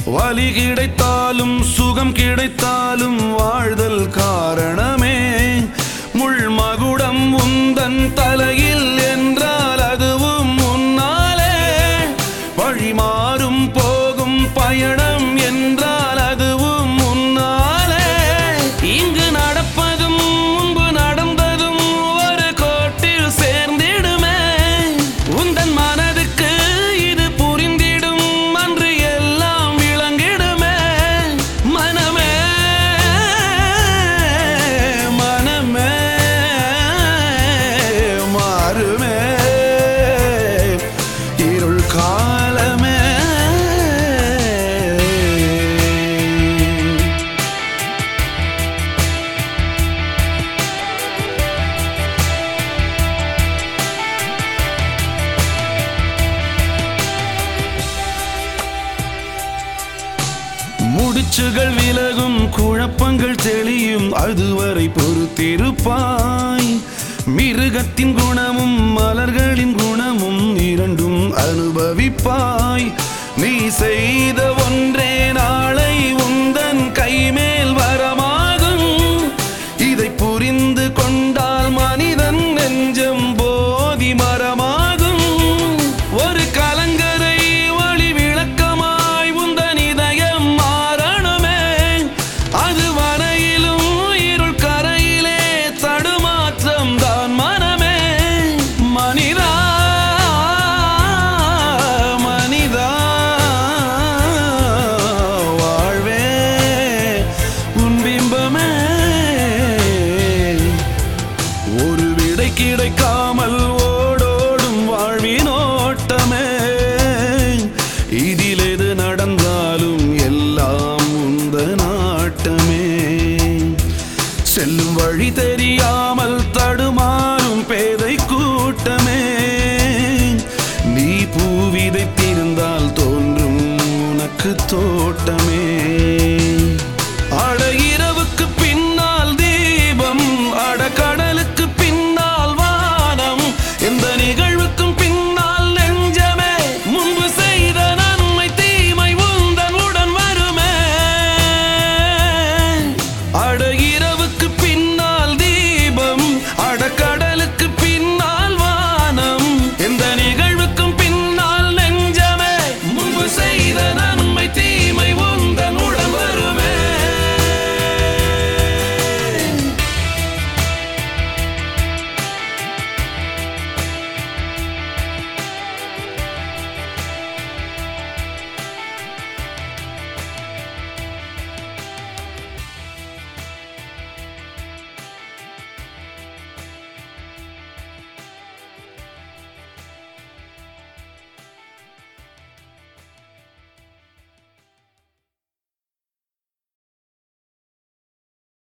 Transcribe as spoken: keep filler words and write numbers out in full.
வலி கிடைத்தாலும் சுகம் கிடைத்தாலும் வாழ்தல் காரணமே. முள் மகுடம் உந்தன் தலையில் என்றால் அதுவும் முன்னாலே. வழி மாறும் போகும் பயணம் என்றால் அதுவும் முன்னாலே. இங்கு நடப்பதும் முன்பு நடந்ததும் ஒரு கோட்டில் சேர்ந்திடுமே. உந்தன் மனதுக்கு இது புரிந்திடும் அன்று எல்லாம் விளங்கிடுமே. மனமே மனமே மாறுமே இருள் காலமே. முடிச்சுகள் விலகும் குழப்பங்கள் தெளியும் அதுவரை பொறுத்திருப்பாய். மிருகத்தின் குணமும் மலர்களின் குணமும் இரண்டும் அனுபவிப்பாய். நீ செய்த ஒன்றே நாளை உந்தன் கைமேல் வரமாகும். இதை புரிந்து கொண்டால் மனிதன் நெஞ்சம் போதி மரமாகும். ஒரு கலங்கரை ஒளி விளக்கமாய் உந்தன் இதயம் மாறணுமே. அது வரையிலும் இருள் கரையிலே தடுமாற்றம் தான் மனமே. மனிதா மனிதா வாழ்வே உன் பிம்பமே. ஒரு விடை கிடைக்காமல் ஓடோடும் வாழ்வின் ஓட்டமே. இதில் எது நடந்தாலும் எல்லாம் உந்த நாட்டமே. செல்லும் வழி தெரியாமல் தடுமாறும் பேதை கூட்டமே. நீ பூ விதைத்திருந்தால் தோன்றும் உனக்கு தோட்டமே.